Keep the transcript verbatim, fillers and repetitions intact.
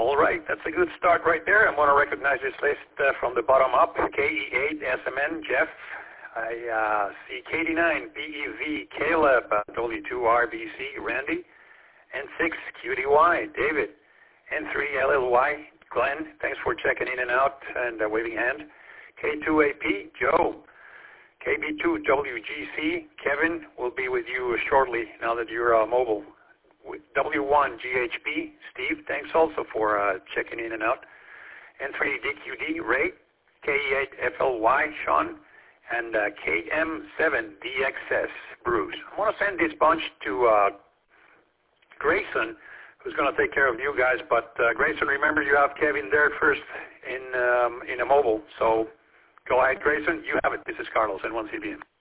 All right, that's a good start right there. I'm going to recognize this list uh, from the bottom up. K E eight, S M N, Jeff. I uh, see K D nine, B E V, Caleb, uh, W two, R B C, Randy. N six, Q D Y, David. N three, L L Y, Glenn. Thanks for checking in and out and uh, waving hand. K two, A P, Joe. K B two, W G C, Kevin will be with you shortly now that you're uh, mobile. W one, G H P, Steve, thanks also for uh, checking in and out. N three, D Q D, Ray. K E eight, F L Y, Sean. And uh, K M seven, D X S, Bruce. I want to send this bunch to uh, Grayson, who's going to take care of you guys. But uh, Grayson, remember you have Kevin there first in, um, in a mobile. So go ahead, Grayson. You have it. This is Carlos, N one C B N.